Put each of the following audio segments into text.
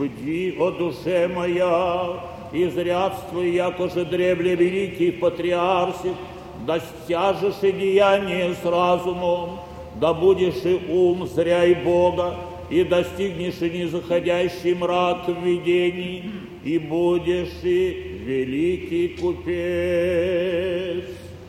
Бди, о душе моя, изрядствуй, якоже дребле великих патриарсих, да стяжешь и деяние с разумом, да будешь и ум зря и Бога, и достигнешь и незаходящий мрак в видении, и будешь и великий купец.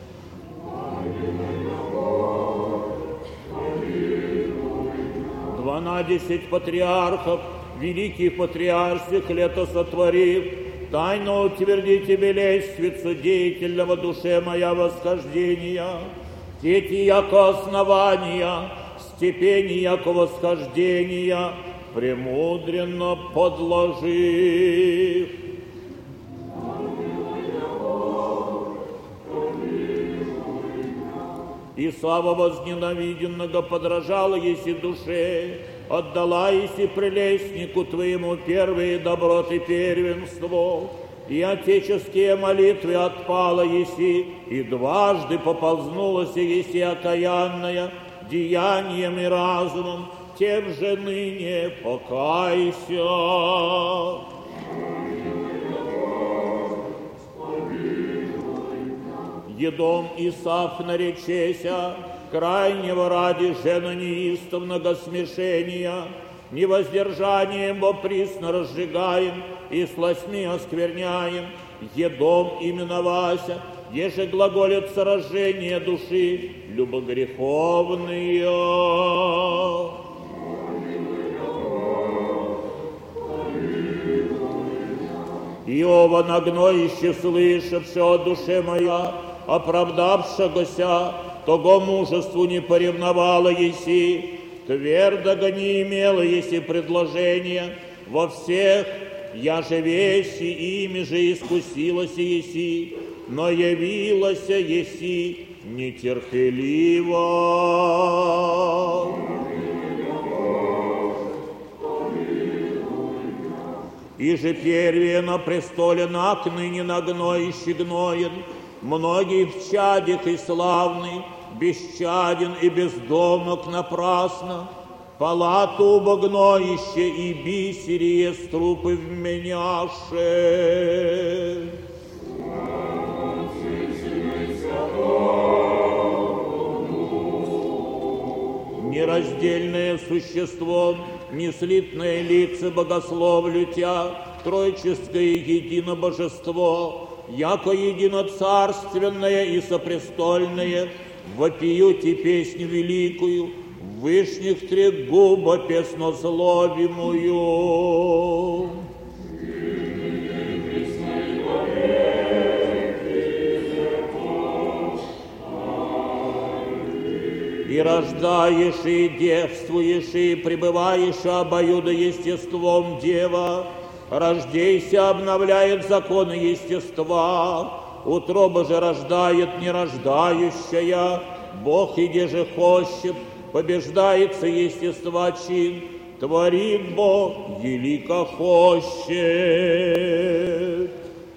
12 патриархов, великих патриарших лето сотворив, тайно утверди тебе лестницу деятельного душе моя восхождения, тети яко основания, степени яко восхождения, премудренно подложив. И слава возненавиденного подражала еси душе, отдала еси прелестнику твоему первые доброты первенство, и отеческие молитвы отпала еси, и дважды поползнулась еси окаянная деянием и разумом, тем же ныне покайся. Едом Исаф наречеся, крайнего ради жена неистовного смешения, невоздержанием во присно разжигаем и сластьми оскверняем, едом именовася, еже глаголит сражение души любогреховные. Иова нагноище слышавши о душе моя, оправдавшегося, того мужеству не поревновала еси, твердого не имела еси предложения, во всех я же веси, ими же искусилась еси, но явилась еси нетерпеливо. И же первее на престоле накныне на гноище гноен, многих чадик и славный, бесчаден и бездомок напрасно, палату убогноище и бисерие струпы вменяше. Нераздельное существо, неслитное лица богословлю тя, тройческое едино божество, яко единоцарственное и сопрестольное, вопиюте песню великую, вышних трегуба песнословимую. И рождаешь, и девствуешь, и пребываешь обоюдо естеством дева, рождейся обновляет законы естества, утроба же рождает нерождающая, Бог иде же хочет, побеждается естества чин, творит Бог велико хочет.